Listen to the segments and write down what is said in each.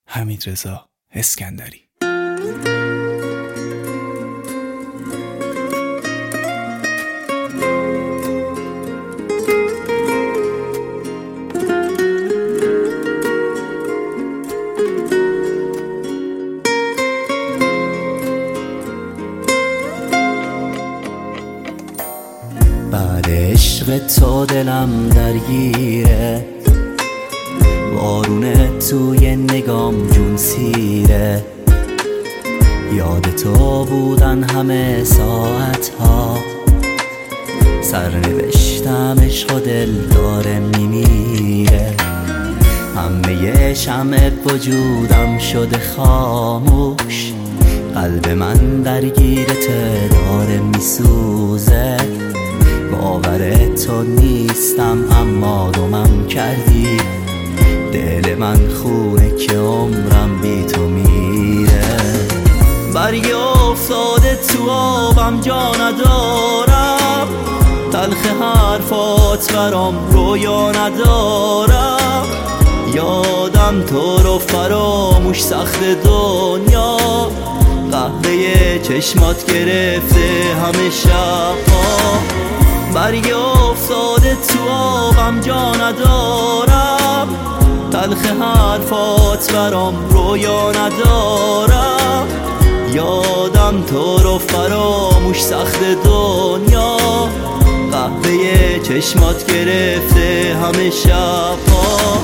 حمیدرضا اسکندری. بعد عشق تو دلم درگیره، بارونه توی نگام جون سیره. یاد تو بودن همه ساعتها، سرنوشتم عشق و دل داره میمیره. همه شمع وجودم شده خاموش، قلب من درگیرته داره میسوزه. باور تو نیستم اما گمم کردی، دل من خونه که عمرم بی تو میره. برگ افتاده تو آبم جا ندارم، تلخ حرفات برام رویا ندارم. یادم تو رو فراموش سخت دنیا، قهوه چشمات گرفته همه شبها. برگ افتاده تو آبم جا ندارم، تلخ حرفات برام رویا ندارم. یادم تو رو فراموش سخت دنیا، قهوه چشمات گرفته همه شبها.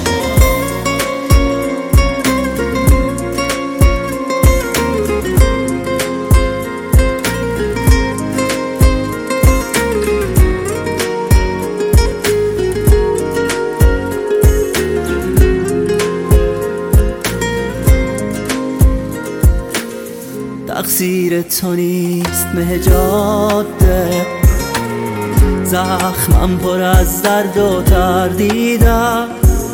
تقصیر تو نیست مه جاده، زخمم پر از درد و تردیدم.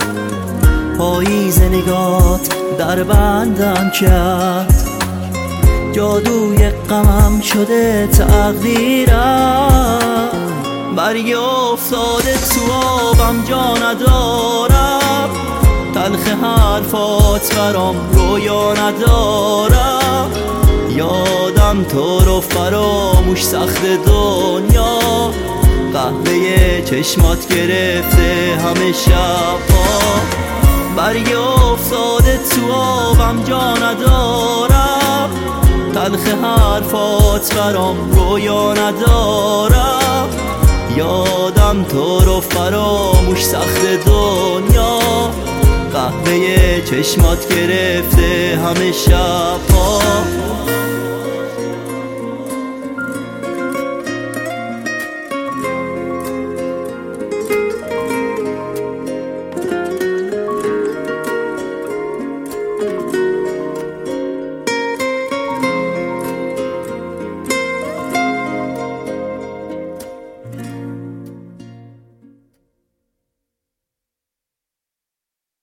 پاییز نگات در بندم کرد، جادوی غمم شده تقدیرم. برگ افتاده تو آبم جا ندارم، تلخ حرفات برام رویا ندارم. یادم تو رو فراموش سخت دنیا، قهوه چشمات گرفته همه شبها. برگ افتاده تو آبم جا ندارم، تلخ حرفات برام رویا ندارم. یادم تو رو فراموش سخت دنیا، قهوه چشمات گرفته همه شبها.